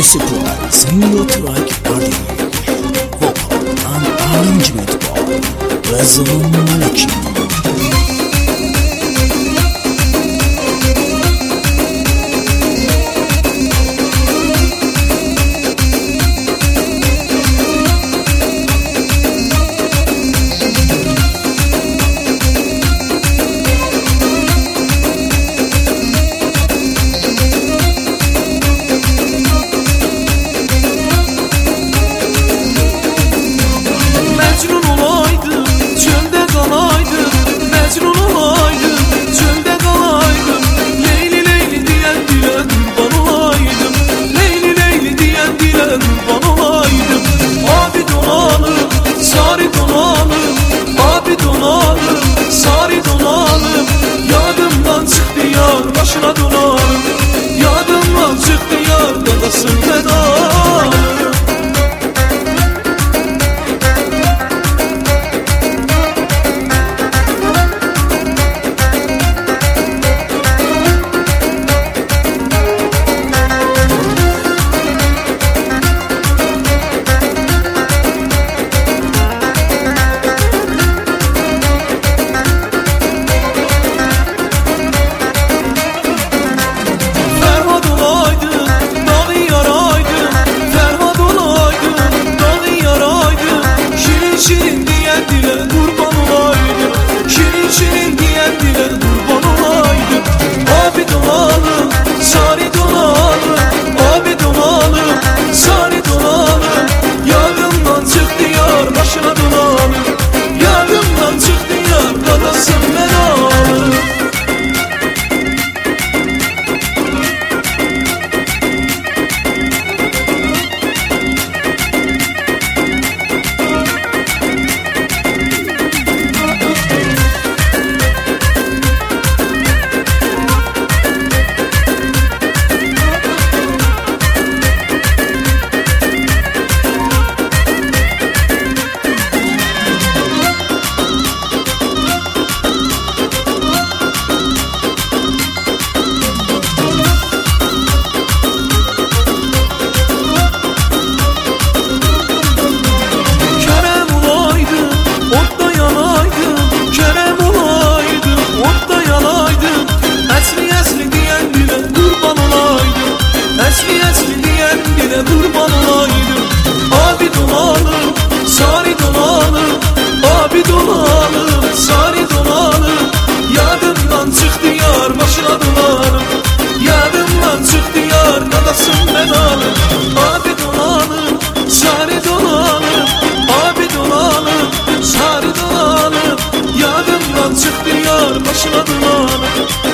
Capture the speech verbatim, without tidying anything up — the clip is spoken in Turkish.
Surprise in your track body. Vocal and arrangement by Razvan Maliki. Başına donarım, yadımdan çıktı yar dadasın fedalarım. Şirin diyen dile kurban olaydım, şirin şirin diyen dile kurban olaydım. Abi dolalım, sari dolalım, abi dolalım, sari dolalım. Yadımdan çıktı yar başına dolalım, yadımdan çıktı yar dadasın belalım. Kurban olaydım, abi dolalım, sari dolalım, abi dolalım, sari dolalım. Yadımdan çıktı yar başına dolalım, yadımdan çıktı yar dadasın belalım. Abi dolalım, sari dolalım, abi dolalım, sari dolalım. Yadımdan çıktı yar başına dolalım.